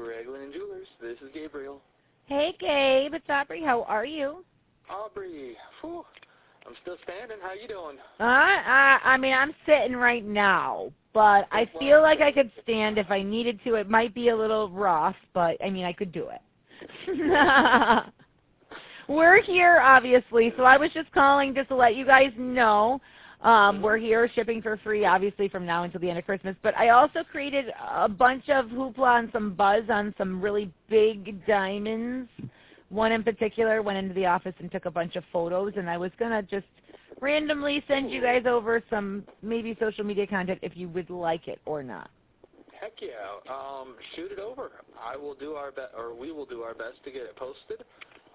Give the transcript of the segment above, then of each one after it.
Greg Lynn Jewelers. This is Gabriel. Hey, Gabe. It's Aubrey. How are you? Aubrey. Whew. I'm still standing. How you doing? I mean, I'm sitting right now, but I feel like I could stand if I needed to. It might be a little rough, but, I mean, I could do it. We're here, obviously, so I was just calling just to let you guys know. We're here shipping for free, obviously, from now until the end of Christmas. But I also created a bunch of hoopla and some buzz on some really big diamonds. One in particular went into the office and took a bunch of photos, and I was going to just randomly send you guys over some maybe social media content if you would like it or not. Heck yeah. Shoot it over. I will do our best, or we will do our best to get it posted.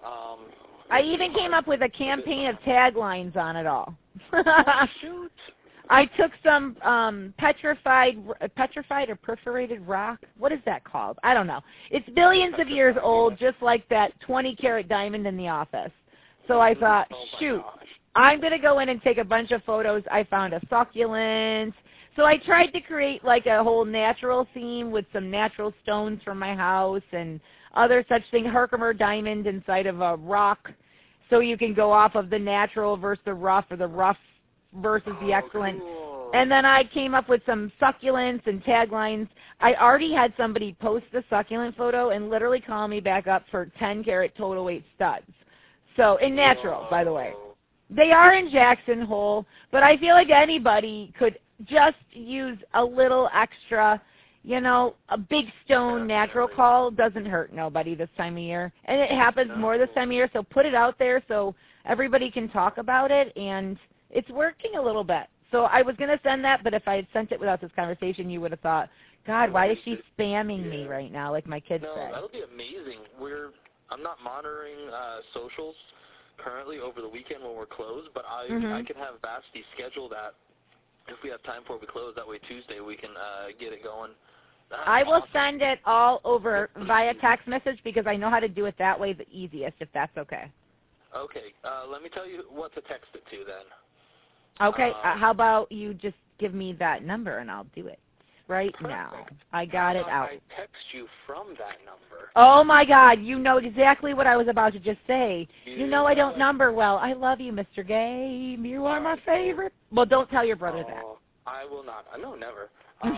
I even came up with a campaign of taglines on it all. Shoot. I took some petrified or perforated rock. What is that called? I don't know. It's billions of years old, just like that 20-carat diamond in the office. So I thought, shoot, I'm going to go in and take a bunch of photos. I found a succulent. So I tried to create like a whole natural theme with some natural stones from my house and other such thing, Herkimer diamond inside of a rock, so you can go off of the natural versus the rough, or the rough versus the excellent. Cool. And then I came up with some succulents and taglines. I already had somebody post the succulent photo and literally call me back up for 10-carat total weight studs. So, in natural, by the way. They are in Jackson Hole, but I feel like anybody could just use a little extra. You know, a big stone natural call doesn't hurt nobody this time of year. And it happens more this time of year, so put it out there so everybody can talk about it, and it's working a little bit. So I was going to send that, but if I had sent it without this conversation, you would have thought, God, why is she spamming me right now, like my kids say? No, that'll be amazing. I'm not monitoring socials currently over the weekend when we're closed, but I can have Basti schedule that. If we have time before we close, that way Tuesday we can get it going. I will send it all over via text message because I know how to do it that way the easiest, if that's okay. Okay. Let me tell you what to text it to then. Okay. How about you just give me that number and I'll do it right now. I got it out. I text you from that number. Oh, my God. You know exactly what I was about to just say. You know I don't number well. I love you, Mr. Gabe. You are my favorite. Well, don't tell your brother that. I will not. No, never.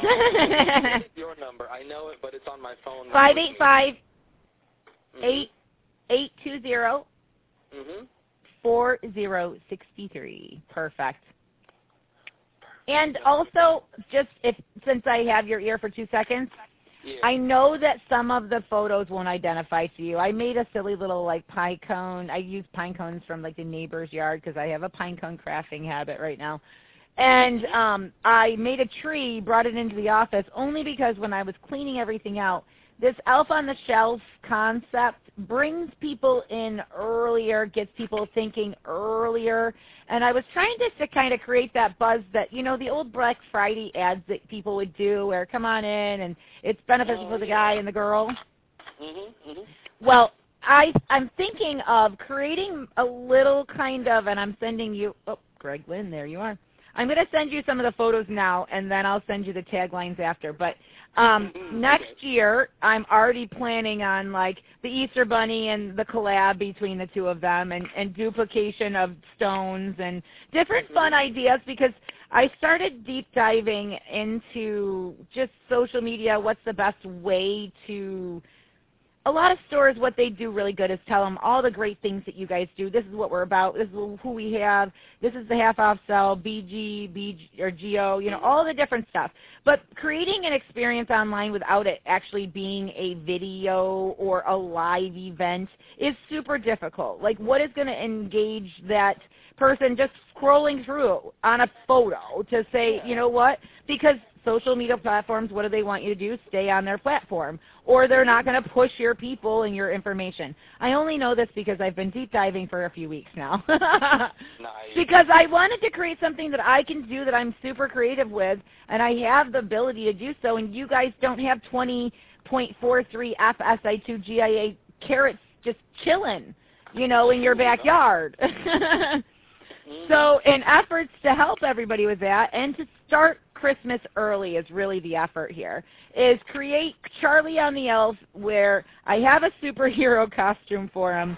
Your number. I know it, but it's on my phone. 585-820-4063. Perfect. And also, since I have your ear for 2 seconds, I know that some of the photos won't identify to you. I made a silly little like pine cone. I use pine cones from like the neighbor's yard because I have a pine cone crafting habit right now. And I made a tree, brought it into the office only because when I was cleaning everything out, this elf on the shelf concept brings people in earlier, gets people thinking earlier. And I was trying to kind of create that buzz that, you know, the old Black Friday ads that people would do where come on in and it's beneficial for the guy and the girl. Well, I'm thinking of creating a little kind of, and I'm sending you, Greg Lynn, there you are. I'm going to send you some of the photos now, and then I'll send you the taglines after. But next year, I'm already planning on, like, the Easter Bunny and the collab between the two of them and duplication of stones and different fun ideas because I started deep diving into just social media, what's the best way to – a lot of stores, what they do really good is tell them all the great things that you guys do. This is what we're about. This is who we have. This is the half-off sale, BG, or GO, you know, all the different stuff. But creating an experience online without it actually being a video or a live event is super difficult. Like, what is going to engage that person just scrolling through on a photo to say, you know what, because social media platforms, what do they want you to do? Stay on their platform. Or they're not going to push your people and your information. I only know this because I've been deep diving for a few weeks now. Nice. Because I wanted to create something that I can do that I'm super creative with, and I have the ability to do so, and you guys don't have 20.43 FSI2 GIA carats just chilling, you know, in your backyard. So in efforts to help everybody with that and to start Christmas early is really the effort here, is create Charlie on the Elf where I have a superhero costume for him.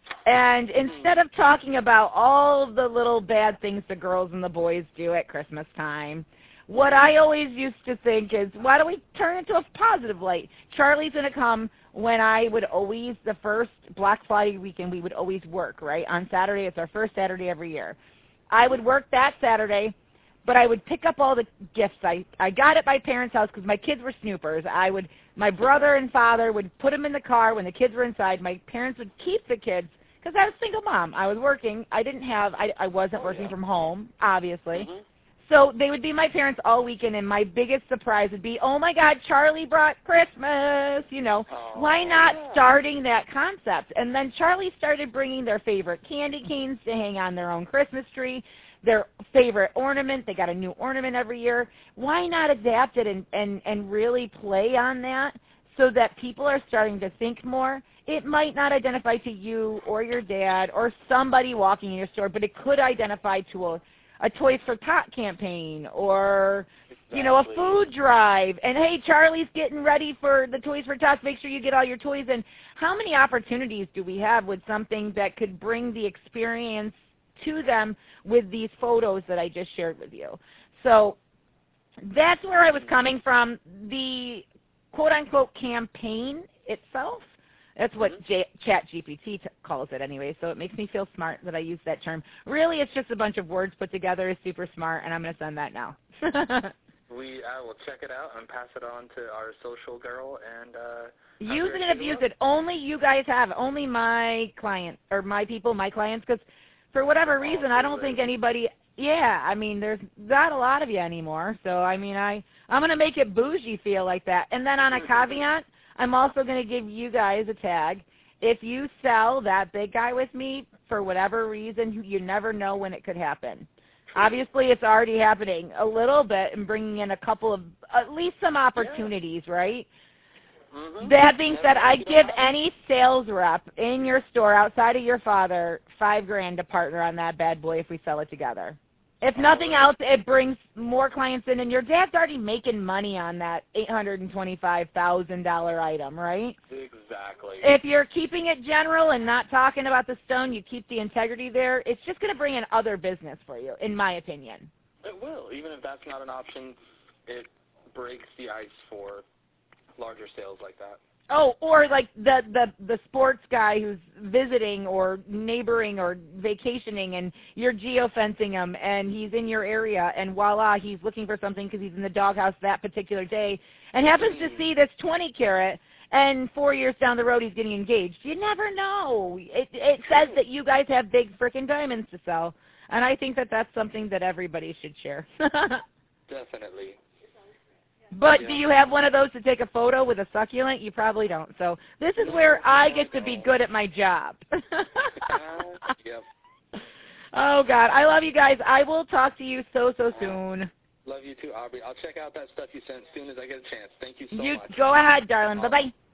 And instead of talking about all the little bad things the girls and the boys do at Christmas time, what I always used to think is, why don't we turn it into a positive light? Charlie's going to come when I would always, the first Black Friday weekend, we would always work, right? On Saturday, it's our first Saturday every year. I would work that Saturday, but I would pick up all the gifts. I got at my parents' house because my kids were snoopers. My brother and father would put them in the car when the kids were inside. My parents would keep the kids because I was a single mom. I was working. I wasn't working from home, obviously. Mm-hmm. So they would be my parents all weekend, and my biggest surprise would be, oh, my God, Charlie brought Christmas, Why not starting that concept? And then Charlie started bringing their favorite candy canes to hang on their own Christmas tree, their favorite ornament. They got a new ornament every year. Why not adapt it and really play on that so that people are starting to think more? It might not identify to you or your dad or somebody walking in your store, but it could identify to a Toys for Tot campaign or, a food drive. And, hey, Charlie's getting ready for the Toys for Tots. Make sure you get all your toys in. How many opportunities do we have with something that could bring the experience to them with these photos that I just shared with you? So that's where I was coming from. The quote-unquote campaign itself, that's what ChatGPT calls it anyway, so it makes me feel smart that I use that term. Really, it's just a bunch of words put together. It's super smart, and I'm going to send that now. I will check it out and pass it on to our social girl. And use it and abuse it. Only you guys have. Only my clients, or my people, my clients, because for whatever reason, I don't think anybody – there's not a lot of you anymore. So, I'm going to make it bougie feel like that. And then on a caveat, I'm also going to give you guys a tag. If you sell that big guy with me, for whatever reason, you never know when it could happen. Obviously, it's already happening a little bit and bringing in a couple of, at least some opportunities, right? Mm-hmm. That being said, I give any sales rep in your store outside of your father $5,000 to partner on that bad boy if we sell it together. If nothing else, it brings more clients in, and your dad's already making money on that $825,000 item, right? Exactly. If you're keeping it general and not talking about the stone, you keep the integrity there, it's just going to bring in other business for you, in my opinion. It will. Even if that's not an option, it breaks the ice for larger sales like that. Oh, or like the sports guy who's visiting or neighboring or vacationing, and you're geofencing him, and he's in your area, and voila, he's looking for something because he's in the doghouse that particular day, and happens to see this 20 carat, and 4 years down the road he's getting engaged. You never know. It says that you guys have big frickin' diamonds to sell, and I think that that's something that everybody should share. Definitely. But do you have one of those to take a photo with a succulent? You probably don't. So this is where I get to be good at my job. Yep. Oh, God. I love you guys. I will talk to you so soon. Love you too, Aubrey. I'll check out that stuff you sent as soon as I get a chance. Thank you so much. Go ahead, darling. Bye-bye.